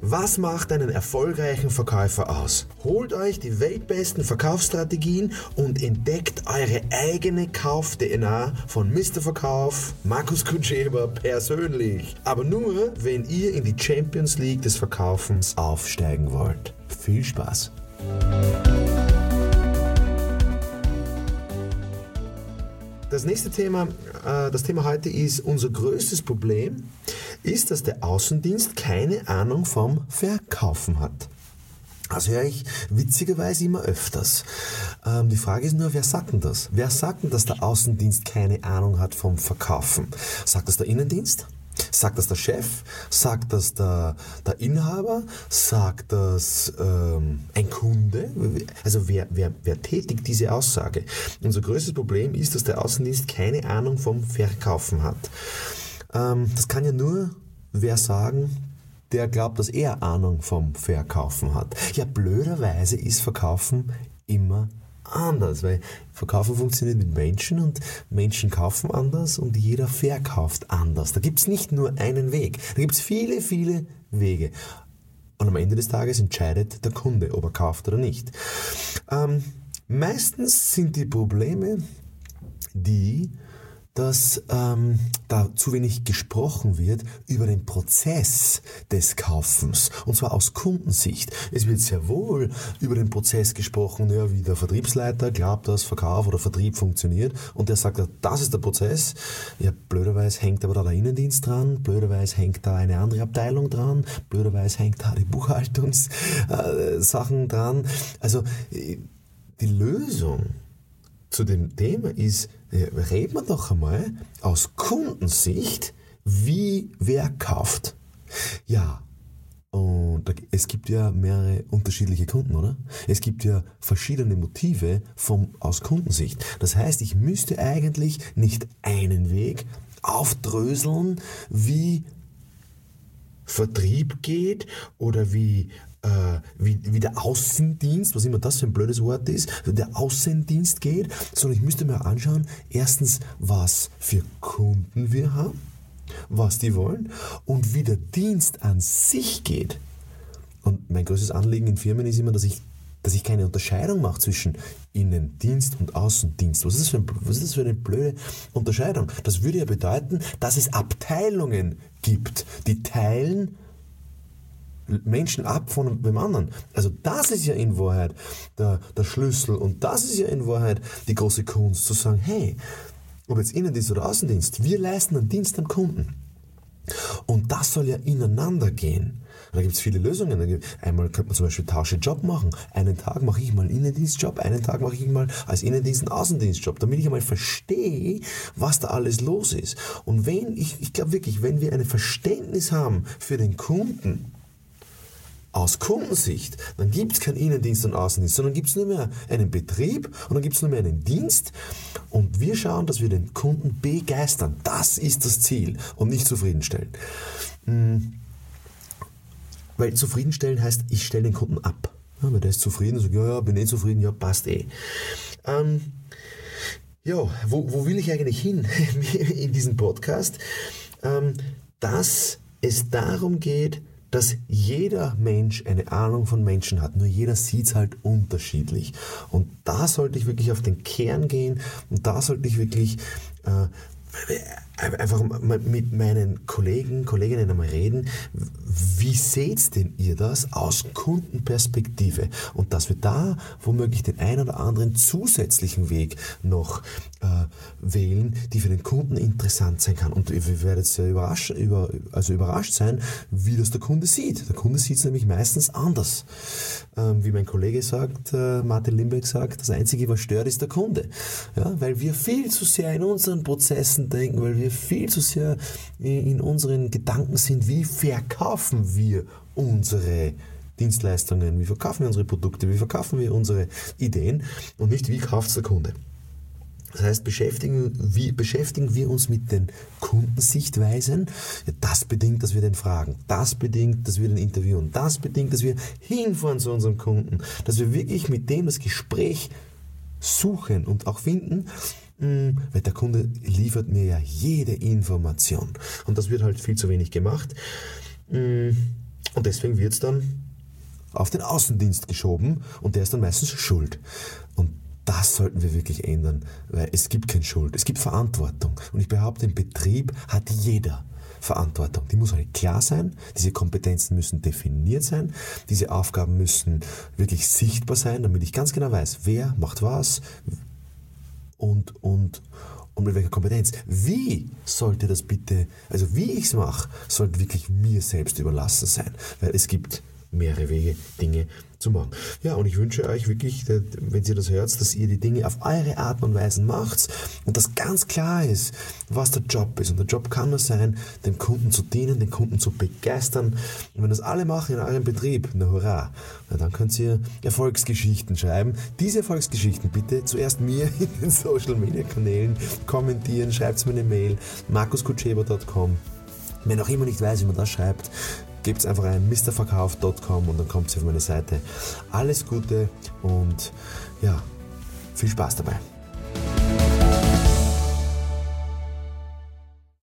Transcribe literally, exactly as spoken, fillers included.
Was macht einen erfolgreichen Verkäufer aus? Holt euch die weltbesten Verkaufsstrategien und entdeckt eure eigene Kauf-D N A von Mister Verkauf, Markus Kutscheber persönlich. Aber nur, wenn ihr in die Champions League des Verkaufens aufsteigen wollt. Viel Spaß! Das nächste Thema, äh, das Thema heute ist, unser größtes Problem ist, dass der Außendienst keine Ahnung vom Verkaufen hat. Das höre ich witzigerweise immer öfters. Ähm, die Frage ist nur, wer sagt denn das? Wer sagt denn, dass der Außendienst keine Ahnung hat vom Verkaufen? Sagt das der Innendienst? Sagt das der Chef? Sagt das der, der Inhaber? Sagt das ähm, ein Kunde? Also wer, wer, wer tätigt diese Aussage? Unser größtes Problem ist, dass der Außendienst keine Ahnung vom Verkaufen hat. Ähm, das kann ja nur wer sagen, der glaubt, dass er Ahnung vom Verkaufen hat. Ja, blöderweise ist Verkaufen immer anders, weil Verkaufen funktioniert mit Menschen und Menschen kaufen anders und jeder verkauft anders. Da gibt es nicht nur einen Weg, da gibt es viele, viele Wege. Und am Ende des Tages entscheidet der Kunde, ob er kauft oder nicht. Ähm, meistens sind die Probleme die, dass ähm, da zu wenig gesprochen wird über den Prozess des Kaufens, und zwar aus Kundensicht. Es wird sehr wohl über den Prozess gesprochen, ja, wie der Vertriebsleiter glaubt, dass Verkauf oder Vertrieb funktioniert, und der sagt, das ist der Prozess. Ja, blöderweise hängt aber da der Innendienst dran, blöderweise hängt da eine andere Abteilung dran, blöderweise hängt da die Buchhaltungssachen äh, dran. Also die Lösung zu dem Thema ist, reden wir doch einmal aus Kundensicht, wie wer kauft. Ja, und es gibt ja mehrere unterschiedliche Kunden, oder? Es gibt ja verschiedene Motive vom, aus Kundensicht. Das heißt, ich müsste eigentlich nicht einen Weg aufdröseln, wie Vertrieb geht oder wie Äh, wie, wie der Außendienst, was immer das für ein blödes Wort ist, der Außendienst geht, sondern ich müsste mir anschauen, erstens, was für Kunden wir haben, was die wollen und wie der Dienst an sich geht. Und mein größtes Anliegen in Firmen ist immer, dass ich, dass ich keine Unterscheidung mache zwischen Innendienst und Außendienst. Was ist das für, ein, was ist das für eine blöde Unterscheidung? Das würde ja bedeuten, dass es Abteilungen gibt, die teilen Menschen ab von dem anderen. Also das ist ja in Wahrheit der, der Schlüssel und das ist ja in Wahrheit die große Kunst, zu sagen, hey, ob jetzt Innendienst oder Außendienst, wir leisten einen Dienst am Kunden. Und das soll ja ineinander gehen. Da gibt es viele Lösungen. Einmal könnte man zum Beispiel Tausche Job machen. Einen Tag mache ich mal einen Innendienstjob, einen Tag mache ich mal als Innendienst einen Außendienstjob, damit ich einmal verstehe, was da alles los ist. Und wenn, ich, ich glaube wirklich, wenn wir ein Verständnis haben für den Kunden, aus Kundensicht, dann gibt es keinen Innendienst und Außendienst, sondern gibt es nur mehr einen Betrieb und dann gibt es nur mehr einen Dienst und wir schauen, dass wir den Kunden begeistern. Das ist das Ziel und nicht zufriedenstellen. Weil zufriedenstellen heißt, ich stelle den Kunden ab. Ja, weil der ist zufrieden und sagt, ja, ja, bin eh zufrieden, ja, passt eh. Ähm, ja, wo, wo will ich eigentlich hin in diesem Podcast? Ähm, dass es darum geht, dass jeder Mensch eine Ahnung von Menschen hat, nur jeder sieht es halt unterschiedlich. Und da sollte ich wirklich auf den Kern gehen und da sollte ich wirklich äh, einfach mal mit meinen Kollegen, Kolleginnen einmal reden, wie seht denn ihr das aus Kundenperspektive? Und dass wir da womöglich den einen oder anderen zusätzlichen Weg noch äh, wählen, die für den Kunden interessant sein kann. Und ihr werdet sehr überrascht, über, also überrascht sein, wie das der Kunde sieht. Der Kunde sieht es nämlich meistens anders. Ähm, wie mein Kollege sagt, äh, Martin Limbeck sagt, das Einzige, was stört, ist der Kunde. Ja, weil wir viel zu sehr in unseren Prozessen denken, weil wir viel zu sehr in unseren Gedanken sind, wie verkaufen wir unsere Dienstleistungen, wie verkaufen wir unsere Produkte, wie verkaufen wir unsere Ideen und nicht, wie kauft es der Kunde. Das heißt, beschäftigen wir, beschäftigen wir uns mit den Kundensichtweisen. Ja, das bedingt, dass wir den fragen. Das bedingt, dass wir den interviewen. Das bedingt, dass wir hinfahren zu unserem Kunden. Dass wir wirklich mit dem das Gespräch suchen und auch finden, weil der Kunde liefert mir ja jede Information. Und das wird halt viel zu wenig gemacht. Und deswegen wird es dann auf den Außendienst geschoben und der ist dann meistens schuld. Und das sollten wir wirklich ändern, weil es gibt keine Schuld, es gibt Verantwortung. Und ich behaupte, im Betrieb hat jeder Verantwortung. Die muss halt klar sein, diese Kompetenzen müssen definiert sein, diese Aufgaben müssen wirklich sichtbar sein, damit ich ganz genau weiß, wer macht was und, und, und mit welcher Kompetenz. Wie sollte das bitte, also wie ich es mache, sollte wirklich mir selbst überlassen sein, weil es gibt mehrere Wege, Dinge zu machen. Ja, und ich wünsche euch wirklich, wenn ihr das hört, dass ihr die Dinge auf eure Art und Weise macht und dass ganz klar ist, was der Job ist. Und der Job kann nur sein, dem Kunden zu dienen, den Kunden zu begeistern. Und wenn das alle machen in eurem Betrieb, na hurra, na dann könnt ihr Erfolgsgeschichten schreiben. Diese Erfolgsgeschichten bitte zuerst mir in den Social Media Kanälen kommentieren, schreibt mir eine Mail, markus kutscheber punkt com. Wenn auch immer nicht weiß, wie man das schreibt, gebt einfach ein misterverkauf punkt com und dann kommt ihr auf meine Seite. Alles Gute und ja, viel Spaß dabei.